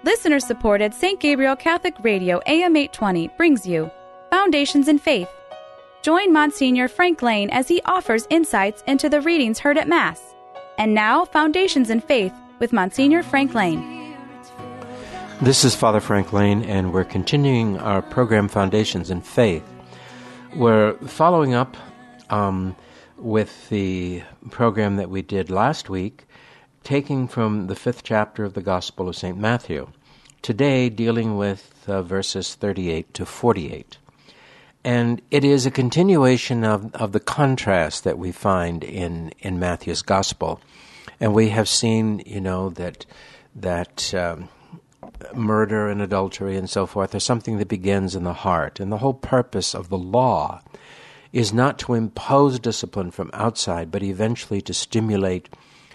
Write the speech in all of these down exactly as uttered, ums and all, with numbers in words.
Listener-supported Saint Gabriel Catholic Radio A M eight twenty brings you Foundations in Faith. Join Monsignor Frank Lane as he offers insights into the readings heard at Mass. And now, Foundations in Faith with Monsignor Frank Lane. This is Father Frank Lane, and we're continuing our program Foundations in Faith. We're following up um, with the program that we did last week, taking from the fifth chapter of the Gospel of Saint Matthew. Today, dealing with uh, verses thirty-eight to forty-eight. And it is a continuation of, of the contrast that we find in, in Matthew's Gospel. And we have seen, you know, that that um, murder and adultery and so forth are something that begins in the heart. And the whole purpose of the law is not to impose discipline from outside, but eventually to stimulate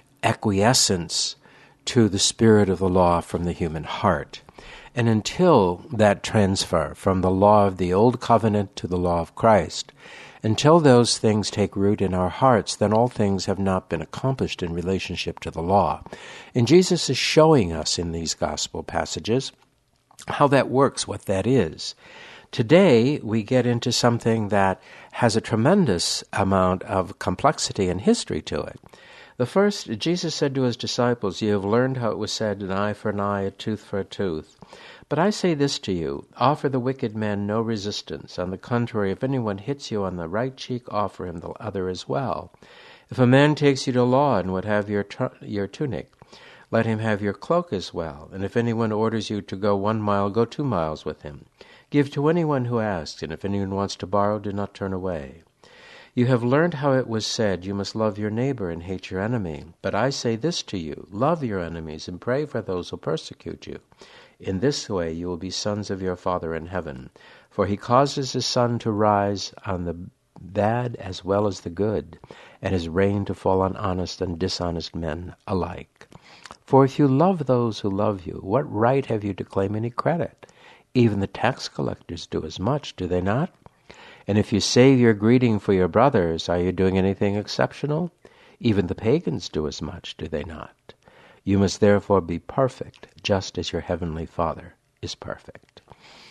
acquiescence to the spirit of the law from the human heart. And until that transfer from the law of the old covenant to the law of Christ, until those things take root in our hearts, then all things have not been accomplished in relationship to the law. And Jesus is showing us in these gospel passages how that works, what that is. Today, we get into something that has a tremendous amount of complexity and history to it. The first, Jesus said to his disciples, "You have learned how it was said, an eye for an eye, a tooth for a tooth. But I say this to you, offer the wicked man no resistance. On the contrary, if anyone hits you on the right cheek, offer him the other as well. If a man takes you to law and would have your tu- your tunic, let him have your cloak as well. And if anyone orders you to go one mile, go two miles with him. Give to anyone who asks, and if anyone wants to borrow, do not turn away. You have learned how it was said, you must love your neighbor and hate your enemy. But I say this to you, love your enemies and pray for those who persecute you. In this way you will be sons of your Father in heaven. For he causes his sun to rise on the bad as well as the good, and his rain to fall on honest and dishonest men alike. For if you love those who love you, what right have you to claim any credit? Even the tax collectors do as much, do they not? And if you save your greeting for your brothers, are you doing anything exceptional? Even the pagans do as much, do they not? You must therefore be perfect, just as your heavenly Father is perfect."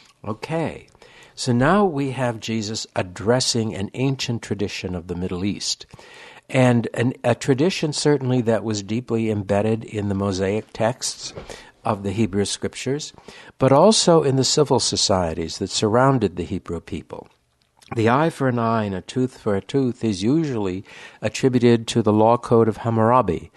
Okay, so now we have Jesus addressing an ancient tradition of the Middle East, and an, a tradition certainly that was deeply embedded in the Mosaic texts of the Hebrew Scriptures, but also in the civil societies that surrounded the Hebrew people. The eye for an eye and a tooth for a tooth is usually attributed to the law code of Hammurabi,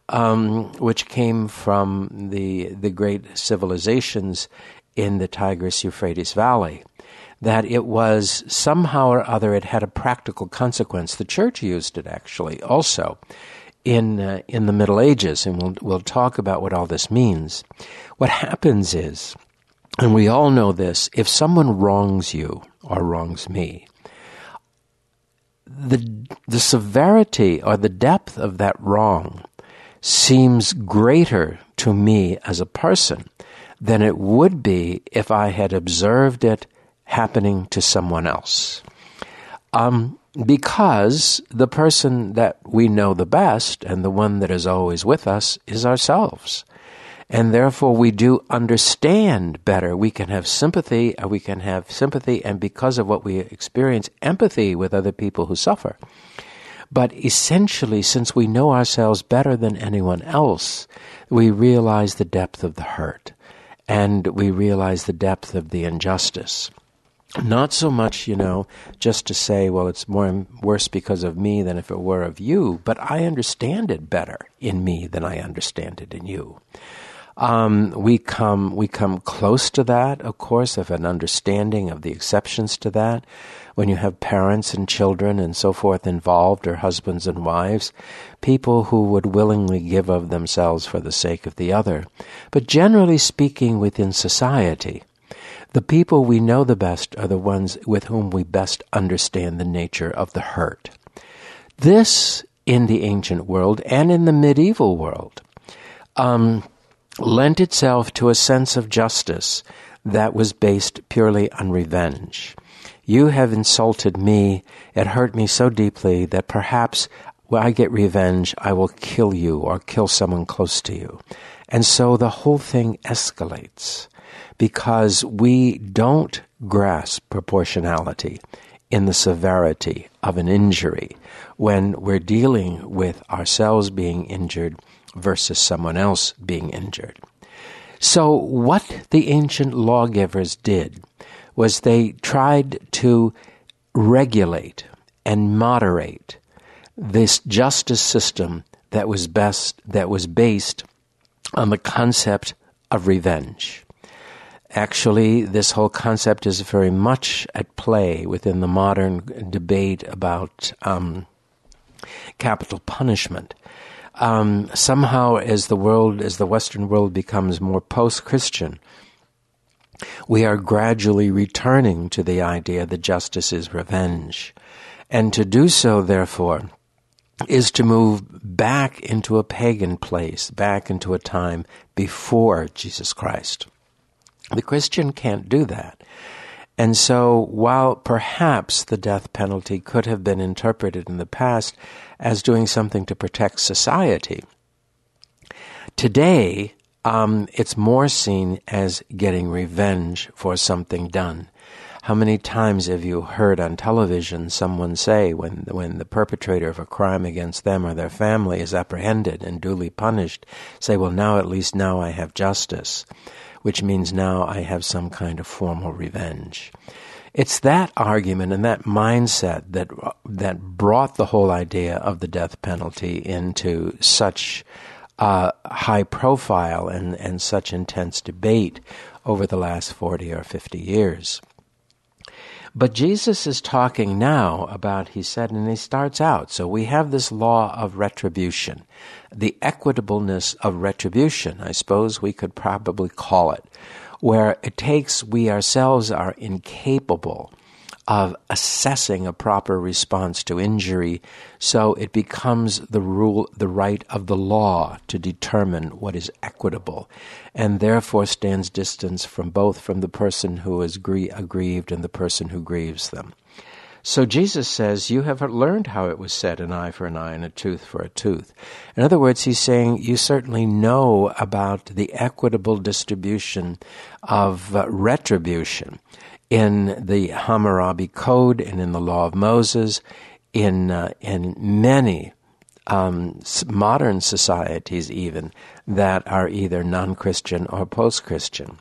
um, which came from the the great civilizations in the Tigris-Euphrates Valley. That it was somehow or other, it had a practical consequence. The Church used it actually also in uh, in the Middle Ages, and we'll we'll talk about what all this means. What happens is, and we all know this, if someone wrongs you or wrongs me, the the severity or the depth of that wrong seems greater to me as a person than it would be if I had observed it happening to someone else. Um, because the person that we know the best and the one that is always with us is ourselves. And therefore we do understand better. We can have sympathy, or we can have sympathy, and because of what we experience, empathy with other people who suffer. But essentially, since we know ourselves better than anyone else, we realize the depth of the hurt, and we realize the depth of the injustice. Not so much, you know, just to say, well, it's more worse because of me than if it were of you, but I understand it better in me than I understand it in you. Um, we come we come close to that, of course, of an understanding of the exceptions to that. When you have parents and children and so forth involved, or husbands and wives, people who would willingly give of themselves for the sake of the other. But generally speaking, within society, the people we know the best are the ones with whom we best understand the nature of the hurt. This, in the ancient world and in the medieval world, um, lent itself to a sense of justice that was based purely on revenge. You have insulted me, it hurt me so deeply that perhaps when I get revenge, I will kill you or kill someone close to you. And so the whole thing escalates because we don't grasp proportionality in the severity of an injury when we're dealing with ourselves being injured versus someone else being injured. So what the ancient lawgivers did was they tried to regulate and moderate this justice system that was best that was based on the concept of revenge. Actually, this whole concept is very much at play within the modern debate about um, capital punishment. Um, somehow, as the world, as the Western world becomes more post-Christian, we are gradually returning to the idea that justice is revenge. And to do so, therefore, is to move back into a pagan place, back into a time before Jesus Christ. The Christian can't do that. And so while perhaps the death penalty could have been interpreted in the past as doing something to protect society, today um, it's more seen as getting revenge for something done. How many times have you heard on television someone say when when the perpetrator of a crime against them or their family is apprehended and duly punished, say, well, now at least now I have justice, which means now I have some kind of formal revenge. It's that argument and that mindset that that brought the whole idea of the death penalty into such uh, high profile and, and such intense debate over the last forty or fifty years. But Jesus is talking now about, he said, and he starts out, so we have this law of retribution, the equitableness of retribution, I suppose we could probably call it, where it takes, we ourselves are incapable of assessing a proper response to injury, so it becomes the rule, the right of the law to determine what is equitable, and therefore stands distance from both from the person who is grie- aggrieved and the person who grieves them. So Jesus says, you have learned how it was said, an eye for an eye and a tooth for a tooth. In other words, he's saying you certainly know about the equitable distribution of uh, retribution in the Hammurabi Code and in the Law of Moses, in uh, in many um, modern societies even that are either non-Christian or post-Christian.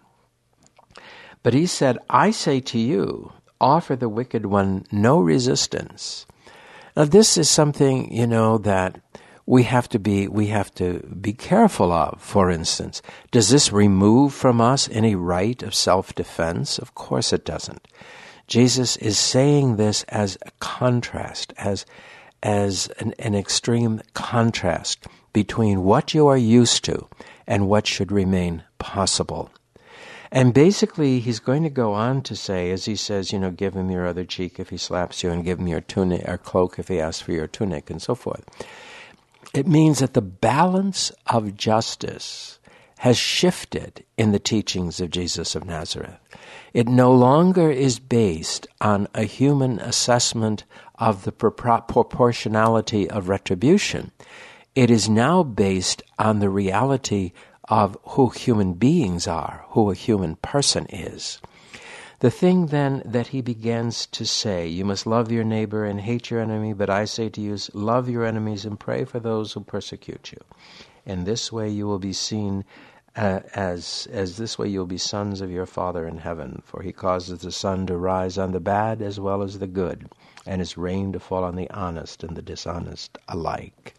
But he said, I say to you, offer the wicked one no resistance. Now this is something, you know, that we have to be we have to be careful of. For instance, does this remove from us any right of self-defense? Of course it doesn't. Jesus is saying this as a contrast, as as an, an extreme contrast between what you are used to and what should remain possible. And basically, he's going to go on to say, as he says, you know, give him your other cheek if he slaps you, and give him your tunic or cloak if he asks for your tunic, and so forth. It means that the balance of justice has shifted in the teachings of Jesus of Nazareth. It no longer is based on a human assessment of the propor- proportionality of retribution. It is now based on the reality of who human beings are, who a human person is. The thing then that he begins to say, you must love your neighbor and hate your enemy, but I say to you, love your enemies and pray for those who persecute you. In this way you will be seen uh, as, as this way you will be sons of your Father in heaven, for he causes the sun to rise on the bad as well as the good, and his rain to fall on the honest and the dishonest alike.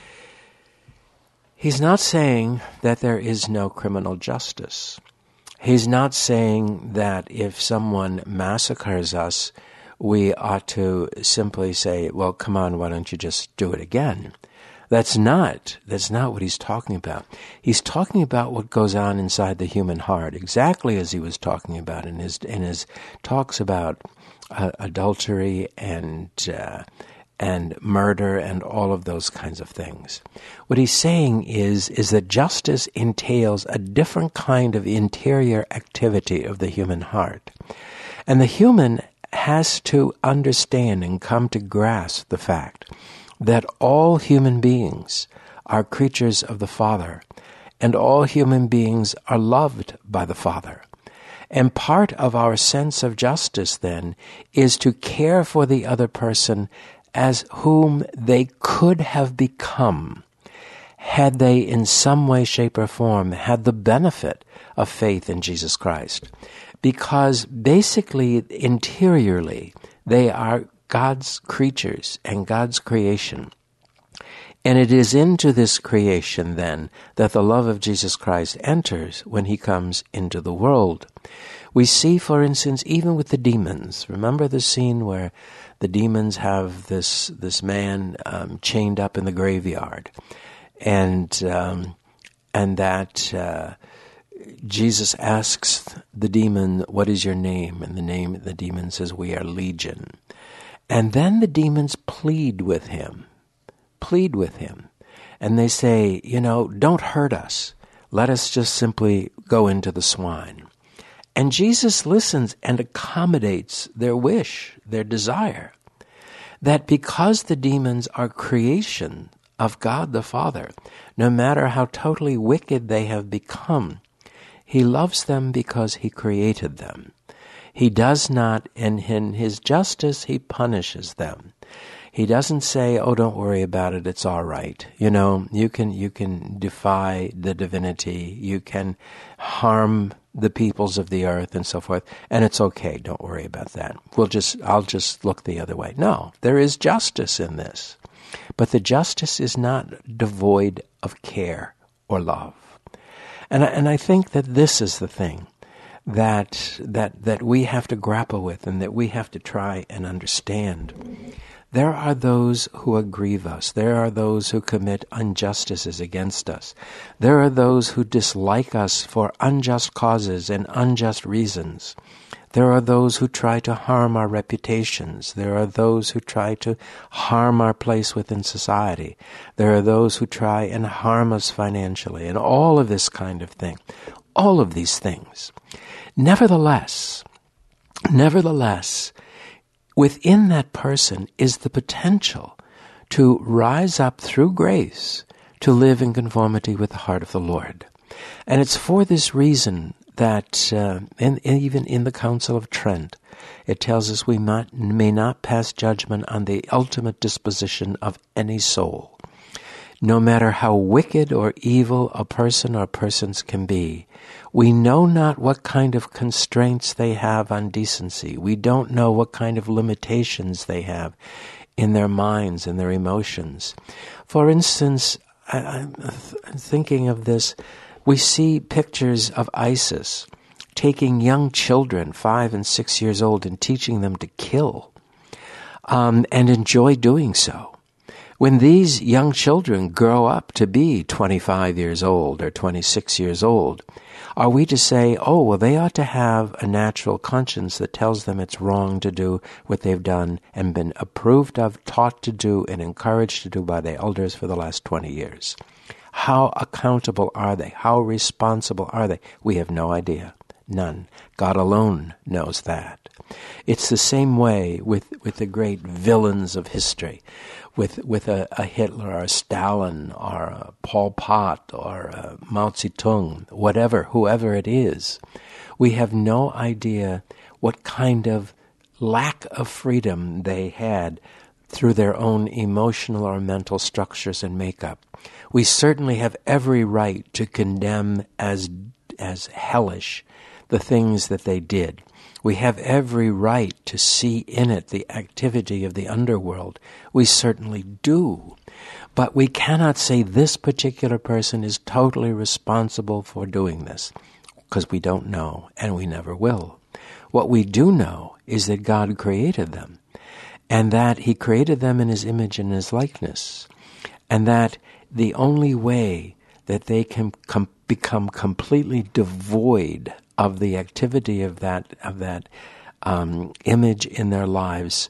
He's not saying that there is no criminal justice. He's not saying that if someone massacres us, we ought to simply say, well, come on, why don't you just do it again? That's not, that's not what he's talking about. He's talking about what goes on inside the human heart, exactly as he was talking about in his, in his talks about uh, adultery and uh, and murder and all of those kinds of things. What he's saying is, is that justice entails a different kind of interior activity of the human heart. And the human has to understand and come to grasp the fact that all human beings are creatures of the Father, and all human beings are loved by the Father. And part of our sense of justice, then, is to care for the other person as whom they could have become had they in some way, shape, or form had the benefit of faith in Jesus Christ. Because basically, interiorly, they are God's creatures and God's creation. And it is into this creation, then, that the love of Jesus Christ enters when he comes into the world. We see, for instance, even with the demons. Remember the scene where the demons have this this man um, chained up in the graveyard, and um, and that uh, Jesus asks the demon, "What is your name?" And the name the demon says, "We are Legion." And then the demons plead with him. plead with him. And they say, you know, don't hurt us. Let us just simply go into the swine. And Jesus listens and accommodates their wish, their desire, that because the demons are creation of God the Father, no matter how totally wicked they have become, he loves them because he created them. He does not, and in his justice, he punishes them. He doesn't say, oh, don't worry about it, it's all right. You know, you can you can defy the divinity, you can harm the peoples of the earth and so forth, and it's okay, don't worry about that. We'll just I'll just look the other way. No, there is justice in this. But the justice is not devoid of care or love. And I, and I think that this is the thing that that that we have to grapple with and that we have to try and understand. There are those who aggrieve us. There are those who commit injustices against us. There are those who dislike us for unjust causes and unjust reasons. There are those who try to harm our reputations. There are those who try to harm our place within society. There are those who try and harm us financially, and all of this kind of thing. All of these things. Nevertheless, nevertheless, within that person is the potential to rise up through grace to live in conformity with the heart of the Lord. And it's for this reason that uh, in, even in the Council of Trent, it tells us we might, may not pass judgment on the ultimate disposition of any soul. No matter how wicked or evil a person or persons can be, we know not what kind of constraints they have on decency. We don't know what kind of limitations they have in their minds and their emotions. For instance, I, I'm thinking of this. We see pictures of ISIS taking young children, five and six years old, and teaching them to kill, um, and enjoy doing so. When these young children grow up to be twenty-five years old or twenty-six years old, are we to say, oh, well, they ought to have a natural conscience that tells them it's wrong to do what they've done and been approved of, taught to do, and encouraged to do by their elders for the last twenty years? How accountable are they? How responsible are they? We have no idea. None. God alone knows that. It's the same way with, with the great villains of history, with with a, a Hitler or a Stalin or a Pol Pot or a Mao Zedong, whatever, whoever it is. We have no idea what kind of lack of freedom they had through their own emotional or mental structures and makeup. We certainly have every right to condemn as as hellish the things that they did. We have every right to see in it the activity of the underworld. We certainly do. But we cannot say this particular person is totally responsible for doing this, because we don't know, and we never will. What we do know is that God created them, and that he created them in his image and his likeness, and that the only way that they can com- become completely devoid of the activity of that of that um, image in their lives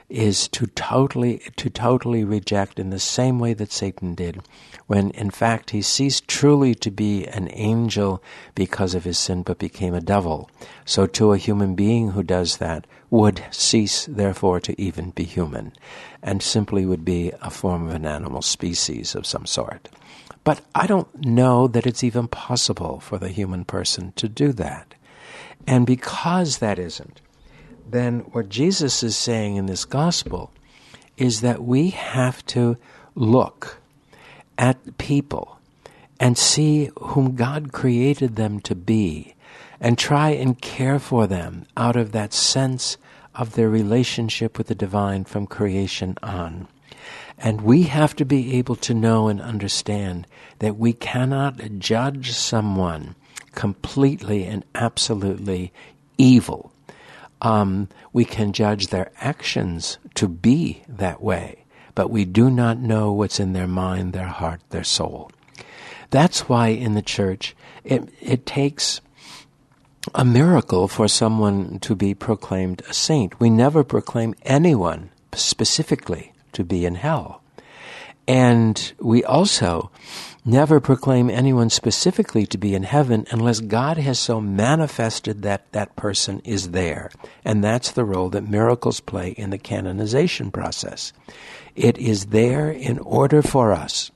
is to totally to totally reject in the same way that Satan did, when in fact he ceased truly to be an angel because of his sin, but became a devil. So to a human being who does that would cease, therefore, to even be human, and simply would be a form of an animal species of some sort. But I don't know that it's even possible for the human person to do that. And because that isn't, then what Jesus is saying in this gospel is that we have to look at people and see whom God created them to be, and try and care for them out of that sense of their relationship with the divine from creation on. And we have to be able to know and understand that we cannot judge someone completely and absolutely evil. Um, we can judge their actions to be that way, but we do not know what's in their mind, their heart, their soul. That's why in the church it, it takes a miracle for someone to be proclaimed a saint. We never proclaim anyone specifically to be in hell. And we also never proclaim anyone specifically to be in heaven unless God has so manifested that that person is there. And that's the role that miracles play in the canonization process. It is there in order for us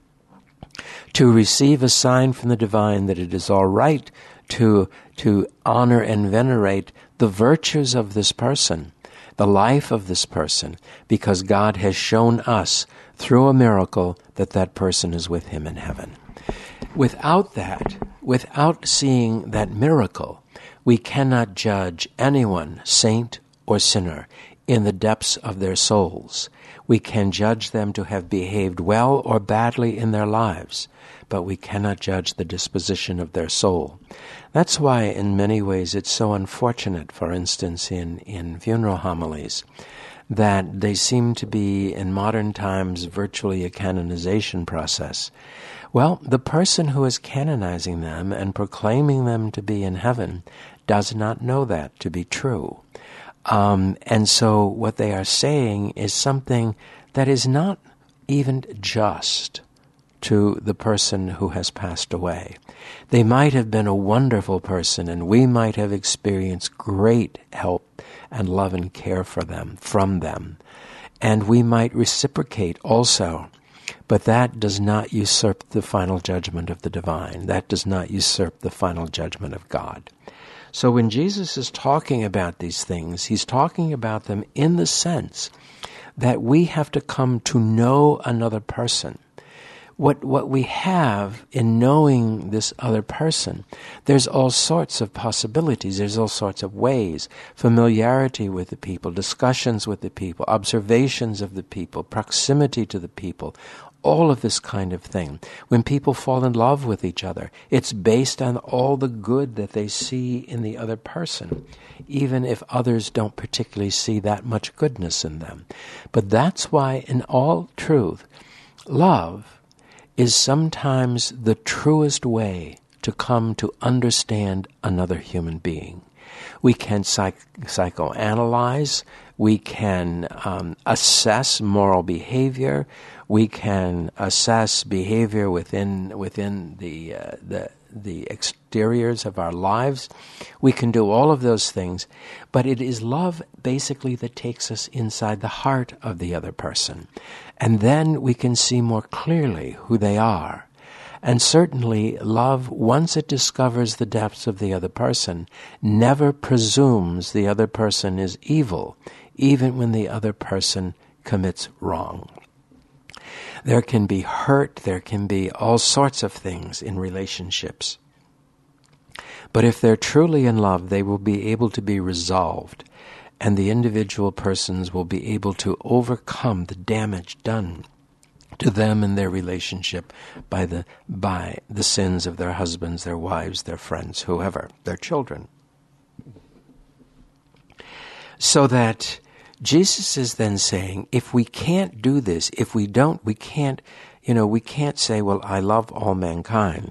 to receive a sign from the divine that it is all right to, to honor and venerate the virtues of this person, the life of this person, because God has shown us through a miracle that that person is with him in heaven. Without that, without seeing that miracle, we cannot judge anyone, saint or sinner, in the depths of their souls. We can judge them to have behaved well or badly in their lives, but we cannot judge the disposition of their soul. That's why in many ways it's so unfortunate, for instance, in, in funeral homilies, that they seem to be, in modern times, virtually a canonization process. Well, the person who is canonizing them and proclaiming them to be in heaven does not know that to be true. Um, and so what they are saying is something that is not even just to the person who has passed away. They might have been a wonderful person, and we might have experienced great help and love and care for them, from them. And we might reciprocate also. But that does not usurp the final judgment of the divine. That does not usurp the final judgment of God. So when Jesus is talking about these things, he's talking about them in the sense that we have to come to know another person. What what we have in knowing this other person, there's all sorts of possibilities, there's all sorts of ways. Familiarity with the people, discussions with the people, observations of the people, proximity to the people, all of this kind of thing. When people fall in love with each other, it's based on all the good that they see in the other person, even if others don't particularly see that much goodness in them. But that's why, in all truth, love is sometimes the truest way to come to understand another human being. We can psych- psychoanalyze, we can um, assess moral behavior, we can assess behavior within within the uh, the the exteriors of our lives. We can do all of those things, but it is love basically that takes us inside the heart of the other person. And then we can see more clearly who they are. And certainly love, once it discovers the depths of the other person, never presumes the other person is evil, even when the other person commits wrong. There can be hurt, there can be all sorts of things in relationships. But if they're truly in love, they will be able to be resolved, and the individual persons will be able to overcome the damage done to them and their relationship by the by the sins of their husbands, their wives, their friends, whoever, their children. So that Jesus is then saying, if we can't do this, if we don't, we can't, you know, we can't say, well, I love all mankind,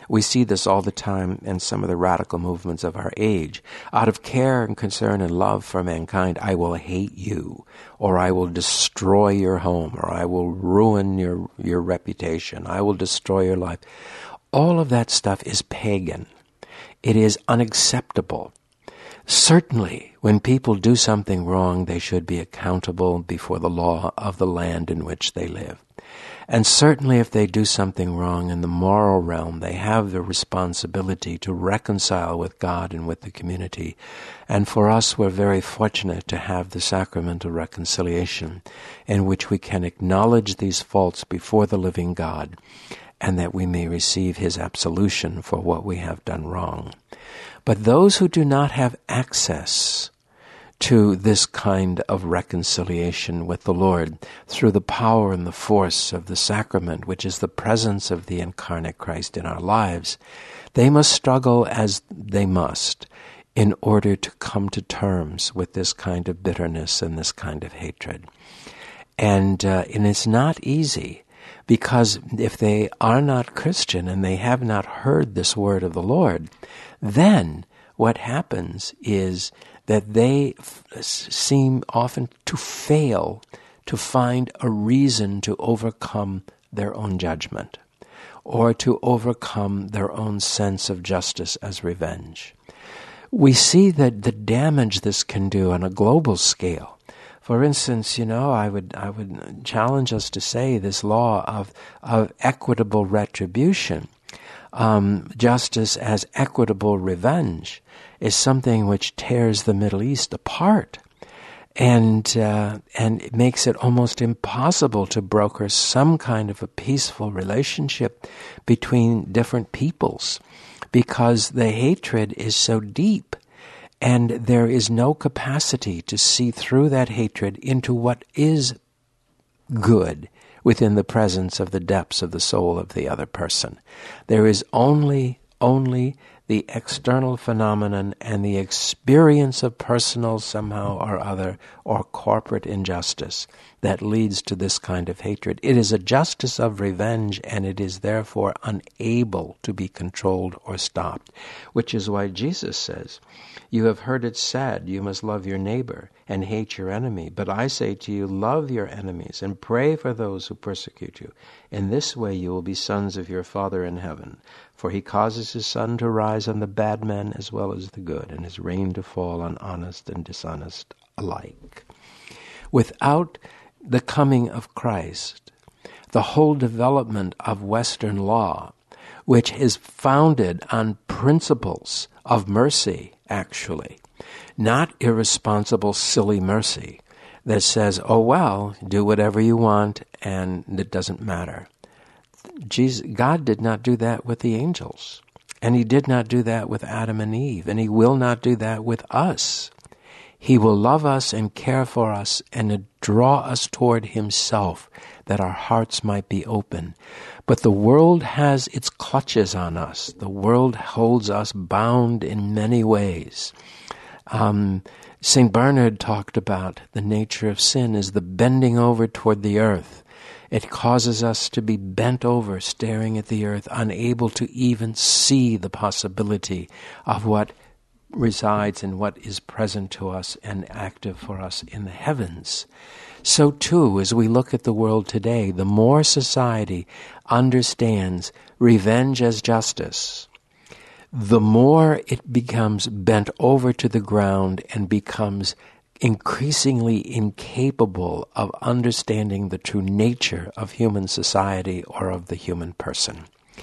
We see this all the time in some of the radical movements of our age. Out of care and concern and love for mankind, I will hate you, or I will destroy your home, or I will ruin your, your reputation, I will destroy your life. All of that stuff is pagan. It is unacceptable. Certainly, when people do something wrong, they should be accountable before the law of the land in which they live. And certainly if they do something wrong in the moral realm, they have the responsibility to reconcile with God and with the community. And for us, we're very fortunate to have the sacrament of reconciliation, in which we can acknowledge these faults before the living God, and that we may receive his absolution for what we have done wrong. But those who do not have access to this kind of reconciliation with the Lord through the power and the force of the sacrament, which is the presence of the incarnate Christ in our lives, they must struggle as they must in order to come to terms with this kind of bitterness and this kind of hatred. And, uh, and it's not easy, because if they are not Christian and they have not heard this word of the Lord, then what happens is that they f- seem often to fail to find a reason to overcome their own judgment, or to overcome their own sense of justice as revenge. We see that the damage this can do on a global scale. For instance, you know, I would I would challenge us to say this law of of equitable retribution, um, justice as equitable revenge, is something which tears the Middle East apart, and uh, and it makes it almost impossible to broker some kind of a peaceful relationship between different peoples, because the hatred is so deep. And there is no capacity to see through that hatred into what is good within the presence of the depths of the soul of the other person. There is only, only the external phenomenon and the experience of personal somehow or other or corporate injustice that leads to this kind of hatred. It is a justice of revenge, and it is therefore unable to be controlled or stopped, which is why Jesus says, "You have heard it said, you must love your neighbor and hate your enemy. But I say to you, love your enemies and pray for those who persecute you. In this way you will be sons of your Father in heaven. For he causes his sun to rise on the bad men as well as the good, and his rain to fall on honest and dishonest alike." Without the coming of Christ, the whole development of Western law, which is founded on principles of mercy, actually, not irresponsible, silly mercy that says, oh, well, do whatever you want and it doesn't matter. Jesus, God did not do that with the angels, and he did not do that with Adam and Eve, and he will not do that with us. He will love us and care for us and draw us toward himself, that our hearts might be open. But the world has its clutches on us. The world holds us bound in many ways. Um, Saint Bernard talked about the nature of sin as the bending over toward the earth. It causes us to be bent over, staring at the earth, unable to even see the possibility of what resides and what is present to us and active for us in the heavens. So too, as we look at the world today, the more society understands revenge as justice, the more it becomes bent over to the ground and becomes increasingly incapable of understanding the true nature of human society or of the human person.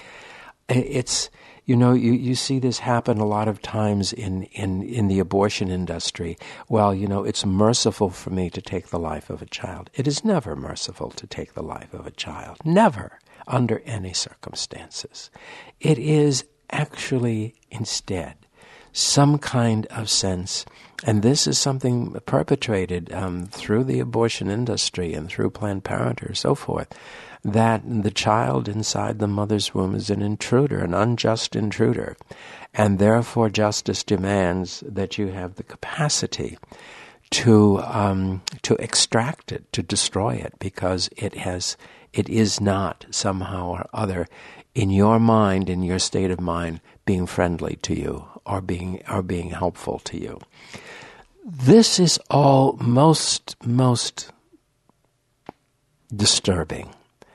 It's You know, you, you see this happen a lot of times in, in, in the abortion industry. Well, you know, it's merciful for me to take the life of a child. It is never merciful to take the life of a child. Never, under any circumstances. It is actually, instead, some kind of sense, and this is something perpetrated um, through the abortion industry and through Planned Parenthood or so forth, that the child inside the mother's womb is an intruder, an unjust intruder, and therefore justice demands that you have the capacity to um, to extract it, to destroy it, because it has it is not somehow or other in your mind, in your state of mind, being friendly to you or being or being helpful to you. This is all most, most disturbing.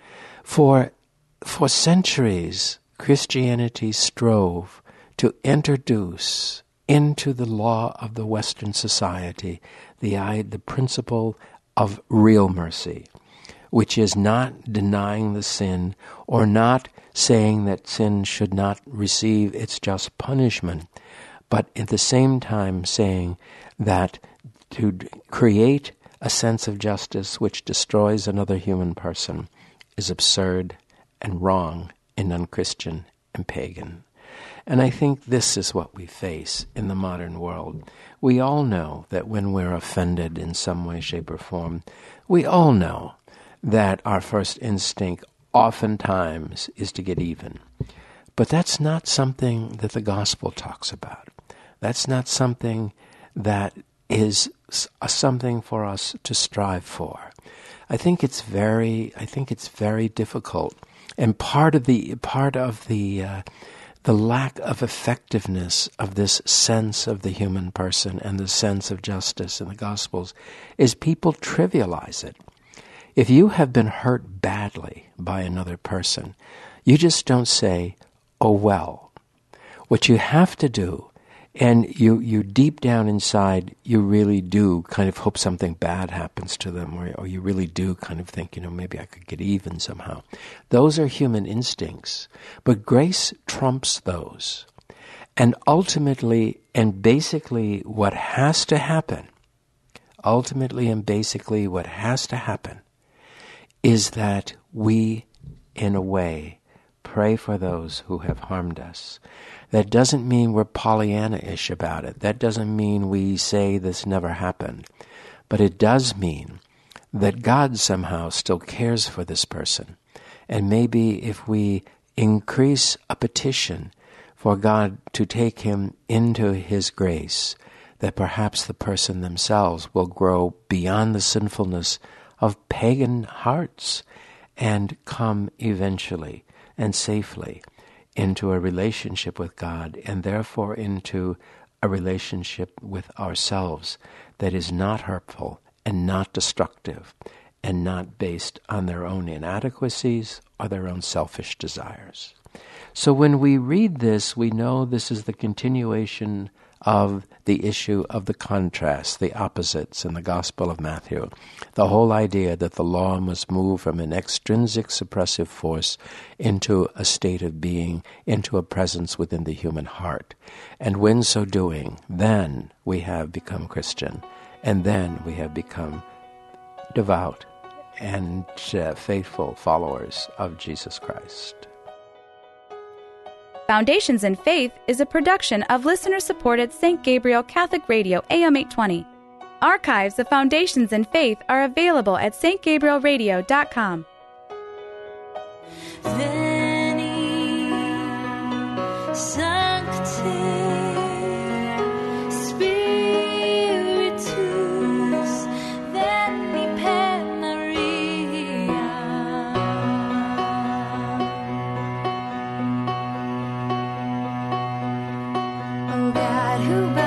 For, for centuries, Christianity strove to introduce into the law of the Western society the, the principle of real mercy, which is not denying the sin or not saying that sin should not receive its just punishment, but at the same time saying that to create a sense of justice which destroys another human person is absurd and wrong and unchristian and pagan. And I think this is what we face in the modern world. We all know that when we're offended in some way, shape, or form, we all know that our first instinct oftentimes is to get even. But that's not something that the gospel talks about. That's not something that is something for us to strive for. I think it's very, I think it's very difficult, and part of the part of the uh, the lack of effectiveness of this sense of the human person and the sense of justice in the Gospels is people trivialize it. If you have been hurt badly by another person, you just don't say, "Oh well." What you have to do, and you, you deep down inside, you really do kind of hope something bad happens to them, or, or you really do kind of think, you know, maybe I could get even somehow. Those are human instincts, but grace trumps those. And ultimately and basically what has to happen, ultimately and basically what has to happen is that we, in a way, pray for those who have harmed us. That doesn't mean we're Pollyanna-ish about it. That doesn't mean we say this never happened. But it does mean that God somehow still cares for this person. And maybe if we increase a petition for God to take him into his grace, that perhaps the person themselves will grow beyond the sinfulness of pagan hearts and come eventually and safely into a relationship with God, and therefore into a relationship with ourselves that is not hurtful and not destructive and not based on their own inadequacies or their own selfish desires. So when we read this, we know this is the continuation of the issue of the contrast, the opposites in the Gospel of Matthew. The whole idea that the law must move from an extrinsic suppressive force into a state of being, into a presence within the human heart. And when so doing, then we have become Christian, and then we have become devout and uh, faithful followers of Jesus Christ. Foundations in Faith is a production of listener-supported Saint Gabriel Catholic Radio A M eight twenty. Archives of Foundations in Faith are available at s t gabriel radio dot com. Veni, Sancte, Spiritus, veni per Maria. Oh God, who